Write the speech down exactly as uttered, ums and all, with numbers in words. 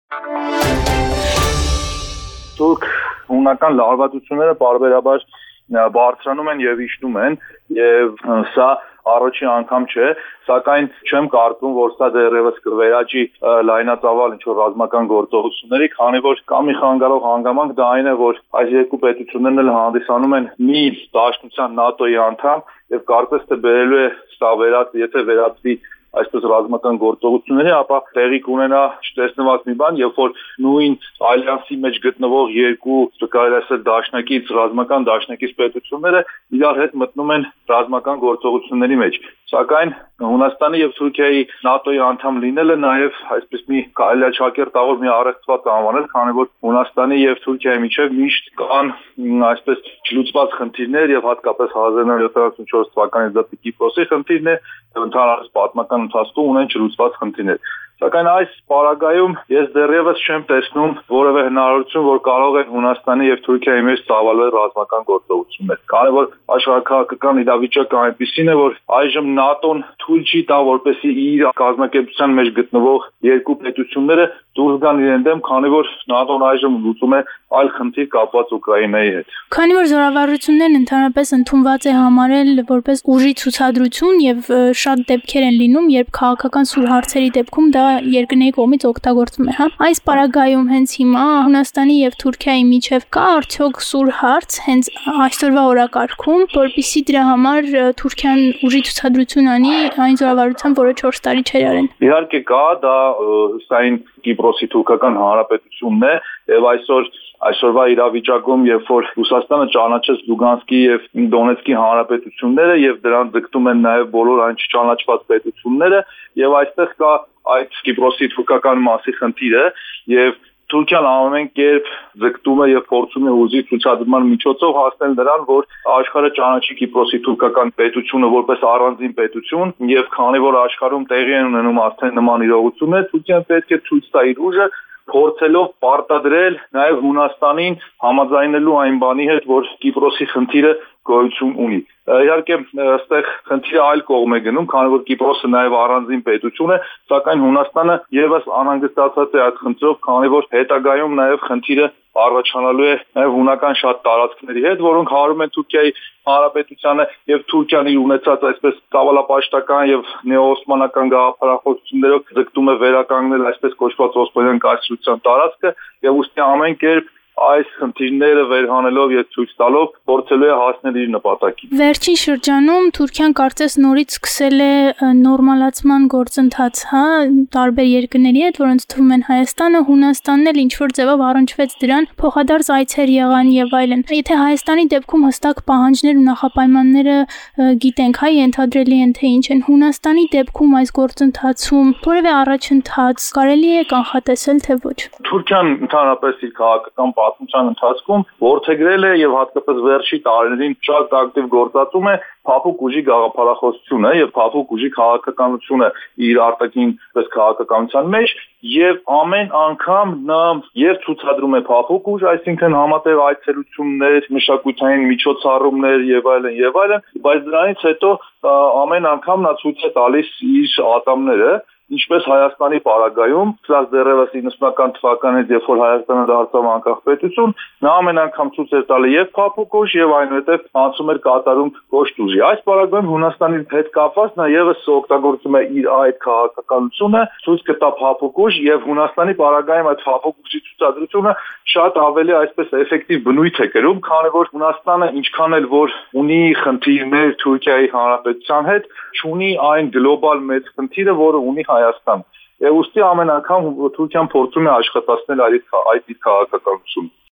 Թուրք-հունական լարվածությունները բարբերաբար բարձրանում են եւ իջնում են եւ սա առաջին անգամ չէ, սակայն չեմ կարծում, որ սա դեռևս կվերաճի լայնածավալ ինչ-որ ռազմական գործողությունների, քանի որ կա մի խանգարող հանգամանք, դա այն է, որ այս երկու պետություններն էլ հանդիսանում են մի դաշնության ՆԱՏՕ-ի անդամ եւ կարծես թե բերելու է սա վերած, եթե վերածվի այսպես ռազմական գործողությունների, ապա տեղի կունենա չտեսնված մի բան, երբ որ նույն ալյանսի մեջ գտնվող երկու, կարելի է ասել, դաշնակից ռազմական դաշնակից պետությունները իրար հետ մտնում են ռազմական գործողությունների մեջ։ Սակայն Հունաստանի եւ Թուրքիայի ՆԱՏՕ-ի անդամ լինելը նաեւ այսպես մի կարելի է ճակերտավոր մի առեղծված անվանել, քանի որ Հունաստանի եւ Թուրքիայի միջեւ միշտ կան այսպես չլուծված խնդիրներ եւ հատկապես հազար նույնսուն յոթանասունչորս թվականից դա Կիպրոսի խնդիրն է, ընդհանրապես պատմական ընթացքում ունեն չլուծված խնդիրներ։ Սակայն այս պարագայում ես դեռևս չեմ տեսնում որևէ հնարավորություն, որ կարող է Հունաստանի եւ Թուրքիայի մեջ ծավալվել ռազմական գործողություններ։ Քանի որ աշխարհաքաղաքական իրավիճակը այնպիսին է, որ այժմ ՆԱՏՕ-ն թույլ չի տա, որպեսզի իր կազմակերպության մեջ գտնվող երկու պետությունները դուրս գան իրեն դեմ, քանի որ ՆԱՏՕ-ն այժմ լուծում է այլ խնդիր կապված Ուկրաինայի հետ։ Քանի որ զորավարություններն ընդհանրապես ընդունված է համարել որպես ուժի ցուցադրություն եւ շատ դեպքեր են լինում, երբ քաղաքական սուր հարցերի դեպքում դա երկրների կողմից օգտագործվում է, հա։ Այս պարագայում հենց հիմա Հունաստանի եւ Թուրքիայի միջեւ կա արդյոք սուր հարց հենց այսօրվա օրակարգում, որպեսզի դրա համար Թուրքիան ուժի ցուցադրություն անի այն զորավարությամբ, որը չորս տարի չէր արել։ Իհարկե կա, դա հսային Կիպրոսի թուրքական հանրապետությունն է եւ այսօր այսօրվա իրավիճակում, երբ որ Ռուսաստանը ճանաչեց Լուգանսկի եւ Դոնեցկի հանրապետությունները եւ դրան ձգտում են նաեւ բոլոր այն չճանաչված պետությունները եւ այստեղ կա այդ Կիպրոսի թուրքական մասի խնդիրը եւ Թուրքիան ամեն կերպ ձգտում է եւ փորձում է ուժի ցուցադրման միջոցով հասնել նրան, որ աշխարհը ճանաչի Կիպրոսի թուրքական պետությունը որպես առանձին պետություն եւ քանի որ աշխարհում տեղի են ունենում արդեն նման իրողություններ, Թուրքիան պետք է ցույց տա իր ուժը, փորձելով պարտադրել նաև Հունաստանին համաձայնելու այն բանի հետ, որ Կիպրոսի խնդիրը գոյություն ունի։ Իհարկե, այստեղ խնդիրը այլ կողմ է գնում, քանի որ Կիպրոսը նաև առանձին պետություն է, սակայն Հունաստանը եւս անհանգստացած է այդ խնդրով, քանի որ հետագայում նաև խնդիրը առաջանալու է նաև հունական շատ տարածքների հետ, որոնք հարում են Թուրքիայի հանրապետությանը եւ Թուրքիան իր ունեցած այսպես ծավալապաշտական եւ նեոօսմանական գաղափարախոսություններով ձգտում է վերականգնել այսպես կոչված օսմանյան կայսրության տարածքը եւ ուստի ամեն կերպ այս խնդիրները վերհանելով եւ ցույց տալով փորձելու է հասնել իր նպատակին։ Վերջին շրջանում Թուրքիան կարծես նորից սկսել է նորմալացման գործընթաց, հա, տարբեր երկրների հետ, որոնց թվում են Հայաստանը, Հունաստանն էլ ինչ որ ձևով առնչվեց դրան, փոխադարձ այցեր եղան եւ այլն։ Եթե Հայաստանի դեպքում հստակ պահանջներ ու նախապայմանները գիտենք, հա, ենթադրելի են թե ինչ են, Հունաստանի դեպքում այս գործընթացում որևէ առաջընթաց կարելի է կանխատեսել թե ոչ։ Թուրքիան ընդհանրապես իր քաղաքական պատմության ընթացքում որդեգրել է եւ հատկապես վերջի տարիներին շատ ակտիվ գործածում է փափուկ ուժի գաղափարախոսությունը եւ փափուկ ուժի քաղաքականությունը իր արտաքին պես քաղաքականության մեջ եւ ամեն անգամ նա եւ ցուցադրում է փափուկ ուժ, այսինքն համատեղ այցելություններ, մշակութային միջոցառումներ եւ այլն եւ այլն, բայց դրանից հետո ամեն անգամ նա ցույց է տալիս իր ատամները ինչպես Հայաստանի պարագայում, սա դեռևս իննսունական թվականից, երբ որ Հայաստանը դարձավ անկախ պետություն, նա ամեն անգամ ցույց էր տալի եւ փափուկ ուժ եւ այնուհետեւ անցում էր կատարում կոշտ ուժի։ Այս պարագայում Հունաստանի հետ կապված նա եւս օգտագործում է իր այդ քաղաքականությունը, ցույց կտա փափուկ ուժ եւ Հունաստանի պարագայում այդ փափուկ ուժի ցուցադրությունը շատ ավելի այսպես էֆեկտիվ բնույթ է կրում, քանի որ Հունաստանը ինչքան էլ որ ունի խնդիրներ Թուրքիայի հանրապետության հետ, չունի այն գլոբալ մեծ խնդիրը, որը ունի Հայաստան։ Եվ ուստի ամեն անգամ Թուրքիան փորձում է աշխատացնել այդ այդ քաղաքականությունը։